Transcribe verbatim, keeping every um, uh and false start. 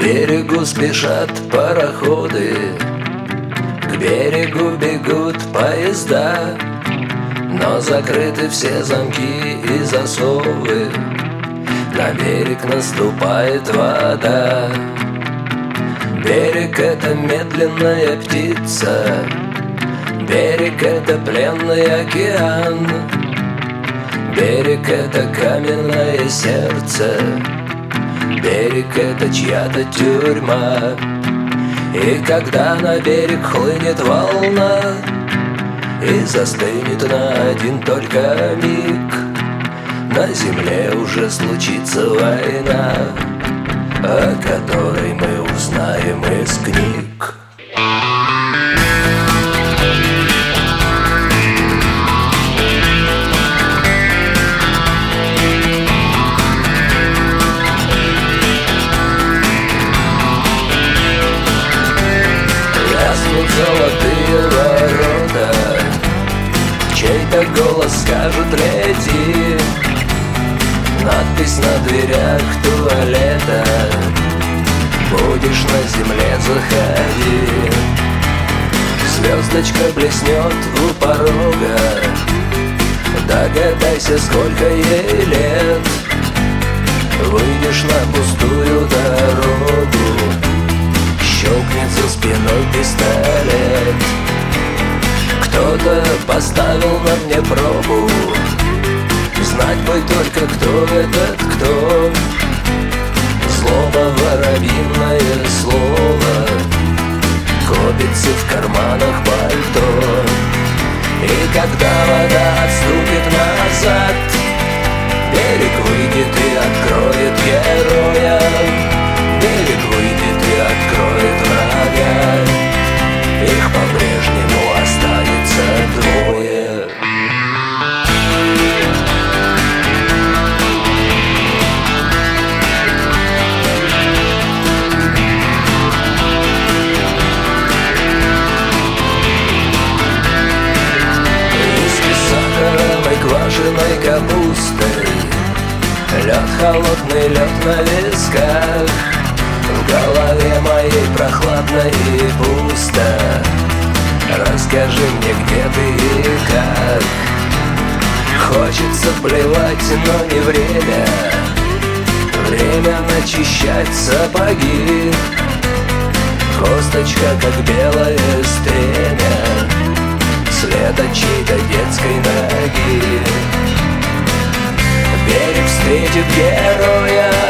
берегу спешат пароходы, к берегу бегут поезда, но закрыты все замки и засовы, на берег наступает вода. Берег — это медленная птица, берег — это пленный океан, берег — это каменное сердце, берег — это чья-то тюрьма. И когда на берег хлынет волна и застынет на один только миг, на земле уже случится война, о которой мы узнаем из книг. Ляснут золотые ворота, чей-то голос скажет «Лети». Надпись на дверях туалета: будешь на земле, заходи. Звездочка блеснет у порога, догадайся, сколько ей лет. Выйдешь на пустую дорогу, щелкнет за спиной пистолет. Кто-то поставил на мне пробу, знать бы только, кто этот кто. Злоба, воробьиное слово, копится в карманах пальто. И когда вода отступит назад, берег выйдет и откроет героя. Берег выйдет и откроет врага. Их по-прежнему останется двое. Квашеной капустой, лед, холодный лед на висках. В голове моей прохладно и пусто. Расскажи мне, где ты и как. Хочется плевать, но не время. Время начищать сапоги. Косточка, как белое стремя, след от чьей-то детской ноги. Берег встретит героя,